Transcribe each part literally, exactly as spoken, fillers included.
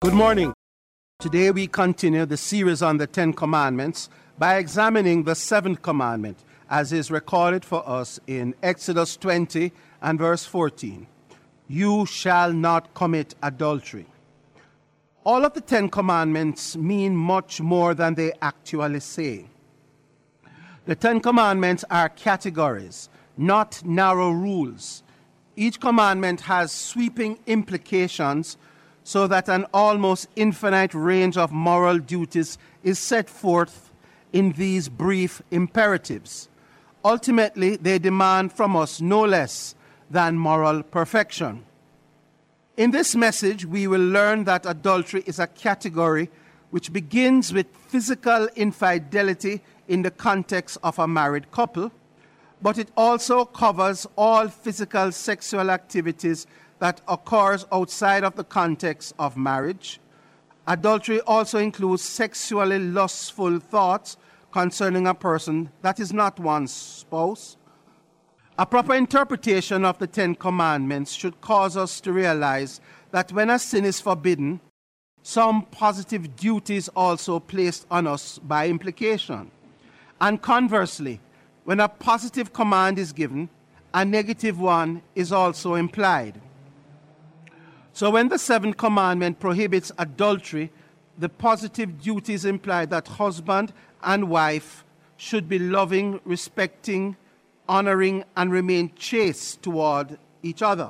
Good morning. Today we continue the series on the Ten Commandments by examining the seventh commandment as is recorded for us in Exodus twenty and verse fourteen. You shall not commit adultery. All of the Ten Commandments mean much more than they actually say. The Ten Commandments are categories, not narrow rules. Each commandment has sweeping implications so that an almost infinite range of moral duties is set forth in these brief imperatives. Ultimately, they demand from us no less than moral perfection. In this message, we will learn that adultery is a category which begins with physical infidelity in the context of a married couple, but it also covers all physical sexual activities that occurs outside of the context of marriage. Adultery also includes sexually lustful thoughts concerning a person that is not one's spouse. A proper interpretation of the Ten Commandments should cause us to realize that when a sin is forbidden, some positive duties also placed on us by implication. And conversely, when a positive command is given, a negative one is also implied. So when the seventh commandment prohibits adultery, the positive duties imply that husband and wife should be loving, respecting, honoring, and remain chaste toward each other.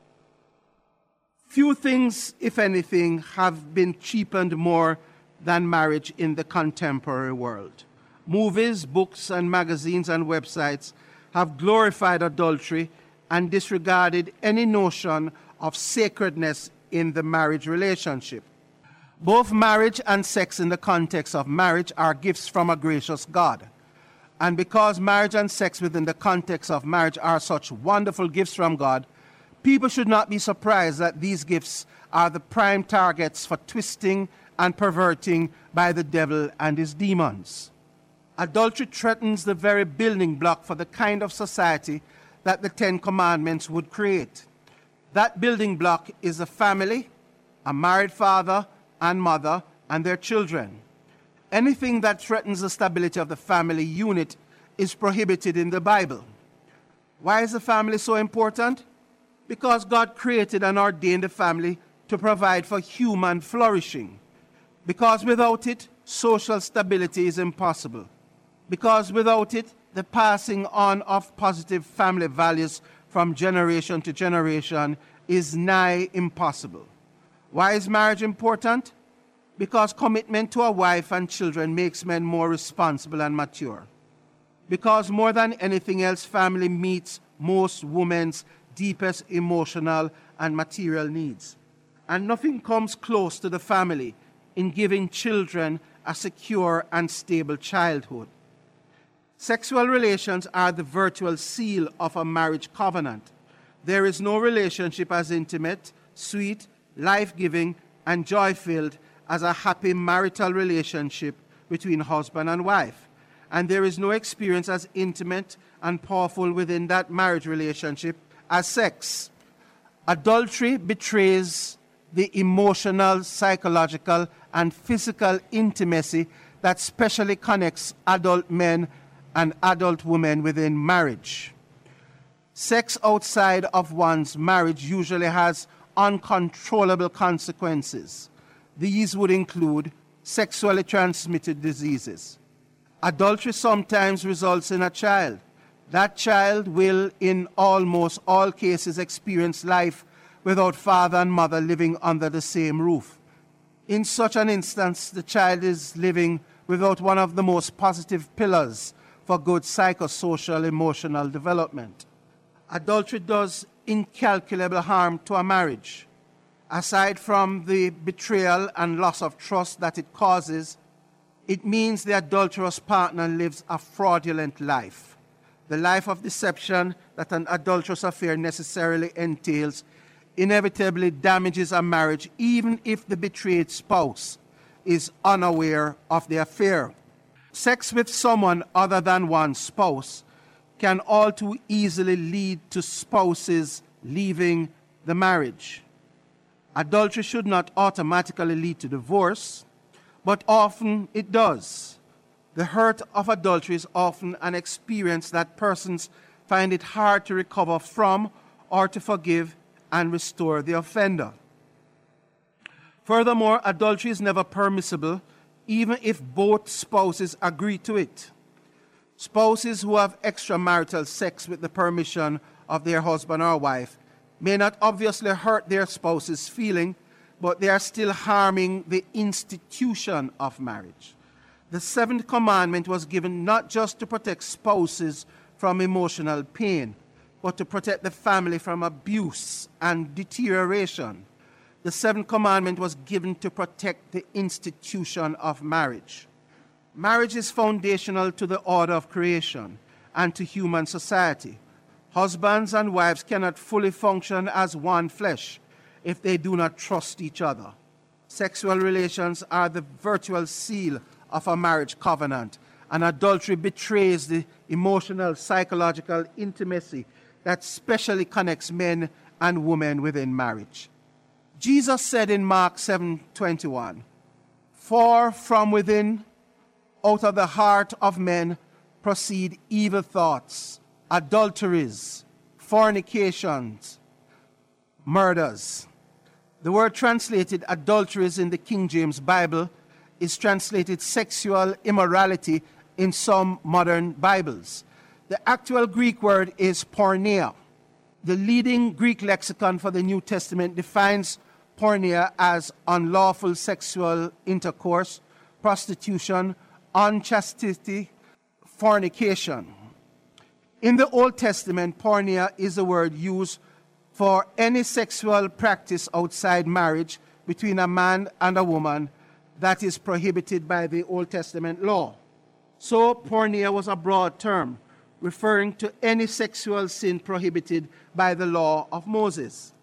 Few things, if anything, have been cheapened more than marriage in the contemporary world. Movies, books, and magazines and websites have glorified adultery and disregarded any notion of sacredness in the marriage relationship. Both marriage and sex in the context of marriage are gifts from a gracious God. And because marriage and sex within the context of marriage are such wonderful gifts from God, people should not be surprised that these gifts are the prime targets for twisting and perverting by the devil and his demons. Adultery threatens the very building block for the kind of society that the Ten Commandments would create. That building block is a family, a married father and mother, and their children. Anything that threatens the stability of the family unit is prohibited in the Bible. Why is the family so important? Because God created and ordained the family to provide for human flourishing. Because without it, social stability is impossible. Because without it, the passing on of positive family values from generation to generation is nigh impossible. Why is marriage important? Because commitment to a wife and children makes men more responsible and mature. Because more than anything else, family meets most women's deepest emotional and material needs. And nothing comes close to the family in giving children a secure and stable childhood. Sexual relations are the virtual seal of a marriage covenant. There is no relationship as intimate, sweet, life-giving, and joy-filled as a happy marital relationship between husband and wife. And there is no experience as intimate and powerful within that marriage relationship as sex. Adultery betrays the emotional, psychological, and physical intimacy that specially connects adult men and adult women within marriage. Sex outside of one's marriage usually has uncontrollable consequences. These would include sexually transmitted diseases. Adultery sometimes results in a child. That child will, in almost all cases, experience life without father and mother living under the same roof. In such an instance, the child is living without one of the most positive pillars for good psychosocial emotional development. Adultery does incalculable harm to a marriage. Aside from the betrayal and loss of trust that it causes, it means the adulterous partner lives a fraudulent life. The life of deception that an adulterous affair necessarily entails inevitably damages a marriage, even if the betrayed spouse is unaware of the affair. Sex with someone other than one's spouse can all too easily lead to spouses leaving the marriage. Adultery should not automatically lead to divorce, but often it does. The hurt of adultery is often an experience that persons find it hard to recover from or to forgive and restore the offender. Furthermore, adultery is never permissible, even if both spouses agree to it. Spouses who have extramarital sex with the permission of their husband or wife may not obviously hurt their spouse's feeling, but they are still harming the institution of marriage. The seventh commandment was given not just to protect spouses from emotional pain, but to protect the family from abuse and deterioration. The seventh commandment was given to protect the institution of marriage. Marriage is foundational to the order of creation and to human society. Husbands and wives cannot fully function as one flesh if they do not trust each other. Sexual relations are the virtual seal of a marriage covenant, and adultery betrays the emotional, psychological intimacy that specially connects men and women within marriage. Jesus said in Mark seven twenty-one, "For from within, out of the heart of men, proceed evil thoughts, adulteries, fornications, murders." The word translated adulteries in the King James Bible is translated sexual immorality in some modern Bibles. The actual Greek word is porneia. The leading Greek lexicon for the New Testament defines porneia as unlawful sexual intercourse, prostitution, unchastity, fornication. In the Old Testament, porneia is a word used for any sexual practice outside marriage between a man and a woman that is prohibited by the Old Testament law. So, porneia was a broad term referring to any sexual sin prohibited by the law of Moses.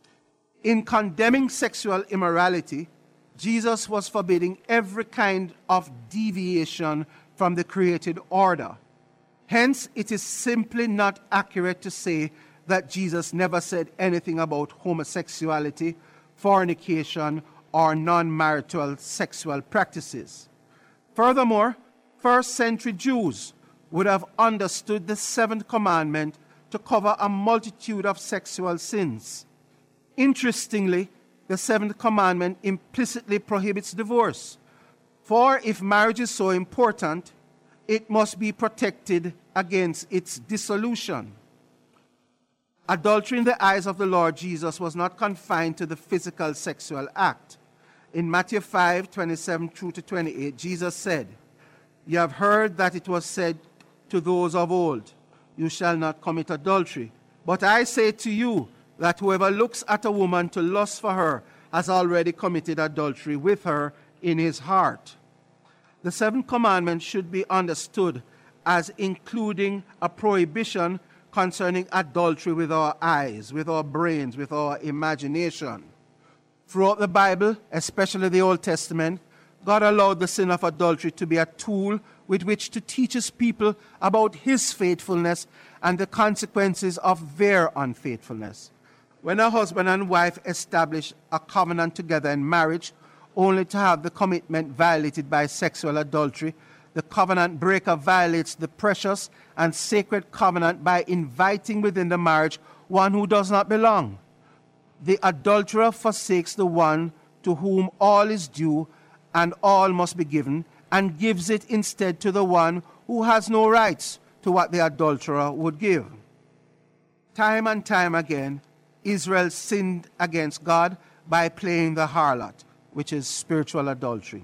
In condemning sexual immorality, Jesus was forbidding every kind of deviation from the created order. Hence, it is simply not accurate to say that Jesus never said anything about homosexuality, fornication, or non-marital sexual practices. Furthermore, first century Jews would have understood the seventh commandment to cover a multitude of sexual sins. Interestingly, the seventh commandment implicitly prohibits divorce. For if marriage is so important, it must be protected against its dissolution. Adultery in the eyes of the Lord Jesus was not confined to the physical sexual act. In Matthew five twenty-seven through to twenty-eight, Jesus said, "You have heard that it was said to those of old, 'You shall not commit adultery.' But I say to you that whoever looks at a woman to lust for her has already committed adultery with her in his heart." The seventh commandment should be understood as including a prohibition concerning adultery with our eyes, with our brains, with our imagination. Throughout the Bible, especially the Old Testament, God allowed the sin of adultery to be a tool with which to teach his people about his faithfulness and the consequences of their unfaithfulness. When a husband and wife establish a covenant together in marriage, only to have the commitment violated by sexual adultery, the covenant breaker violates the precious and sacred covenant by inviting within the marriage one who does not belong. The adulterer forsakes the one to whom all is due and all must be given, and gives it instead to the one who has no rights to what the adulterer would give. Time and time again, Israel sinned against God by playing the harlot, which is spiritual adultery.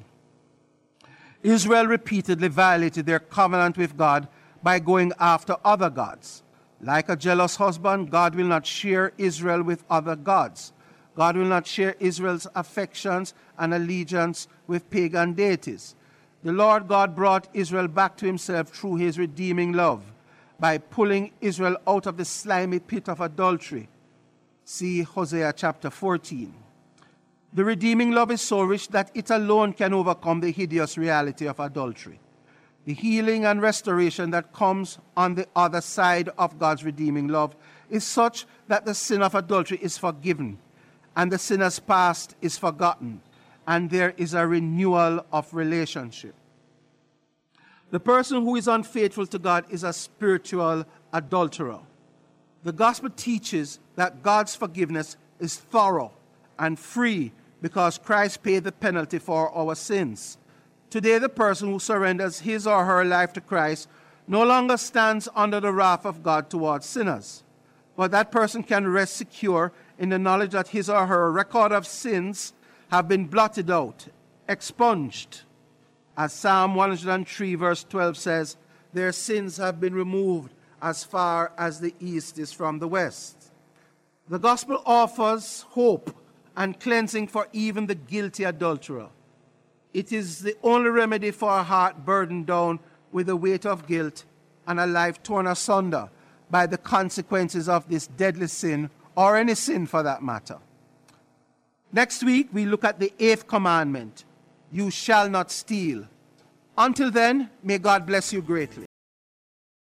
Israel repeatedly violated their covenant with God by going after other gods. Like a jealous husband, God will not share Israel with other gods. God will not share Israel's affections and allegiance with pagan deities. The Lord God brought Israel back to himself through his redeeming love by pulling Israel out of the slimy pit of adultery. See Hosea chapter fourteen. The redeeming love is so rich that it alone can overcome the hideous reality of adultery. The healing and restoration that comes on the other side of God's redeeming love is such that the sin of adultery is forgiven, and the sinner's past is forgotten, and there is a renewal of relationship. The person who is unfaithful to God is a spiritual adulterer. The gospel teaches that God's forgiveness is thorough and free because Christ paid the penalty for our sins. Today, the person who surrenders his or her life to Christ no longer stands under the wrath of God towards sinners. But that person can rest secure in the knowledge that his or her record of sins have been blotted out, expunged. As Psalm one hundred three verse twelve says, their sins have been removed as far as the east is from the west. The gospel offers hope and cleansing for even the guilty adulterer. It is the only remedy for a heart burdened down with the weight of guilt and a life torn asunder by the consequences of this deadly sin, or any sin for that matter. Next week, we look at the eighth commandment, you shall not steal. Until then, may God bless you greatly.